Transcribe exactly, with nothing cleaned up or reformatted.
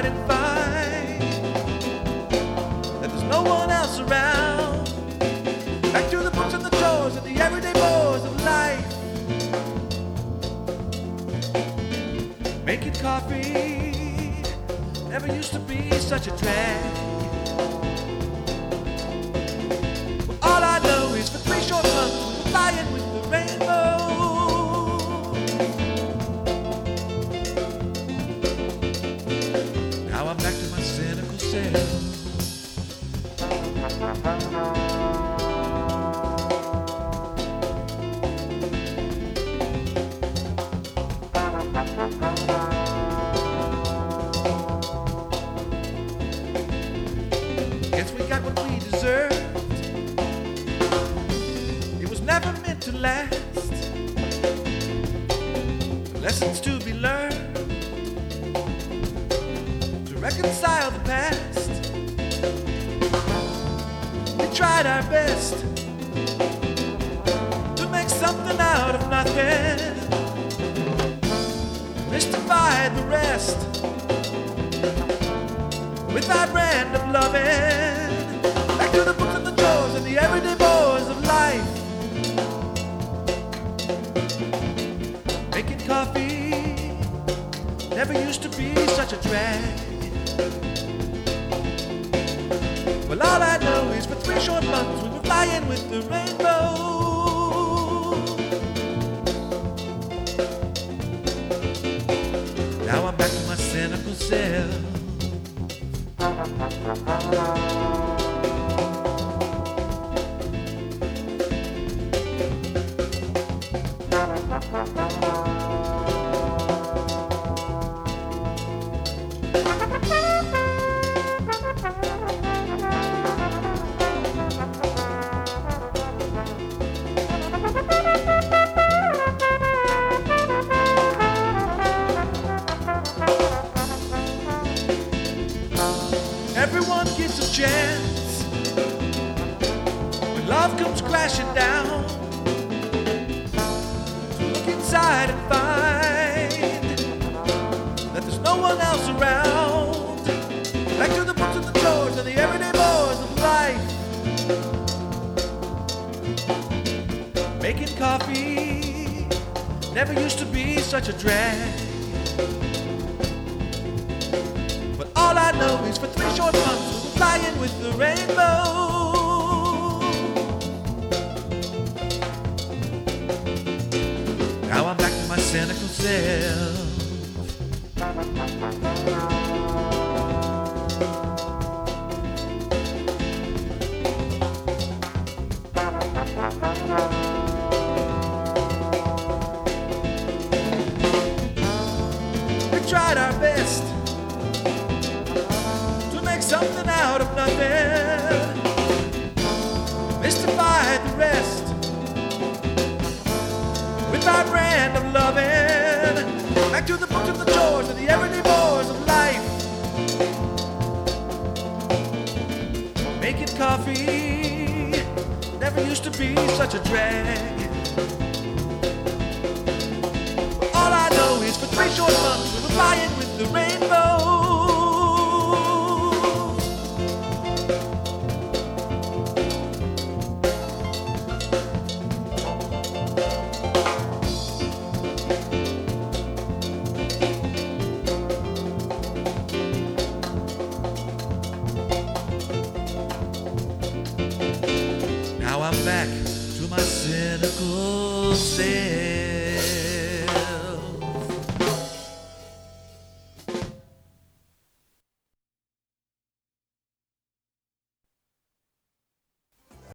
inside and find that there's no one else around. Back to the books and the chores and the everyday bores of life. Making coffee never used to be such a drag. Well, all I know is for three short months we were flying with the rainbow. Now I'm back to my cynical self. Guess we got what we deserved. It was never meant to last. The lessons to be learned to reconcile the past. We tried our best to make something out of nothing. Mystified the rest with our brand of loving. Back to the books and the chores and the everyday bores of life. Making coffee never used to be such a drag. Well, all I know is for three short months we were flying with the rainbow. Now I'm back to my cynical self. Everyone gets a chance when love comes crashing down to look inside and find that there's no one else around. Back to the books and the chores and the everyday bores of life. Making coffee never used to be such a drag. But all I know is for three short months we were flying with the rainbow. Now I'm back to my cynical self. We tried our best to make something out of nothing. Mystified the rest with our brand of loving. Back to the books and the chores and the everyday bores of life. Making coffee never used to be such a drag. All I know is for three short months we were flying with the rainbow.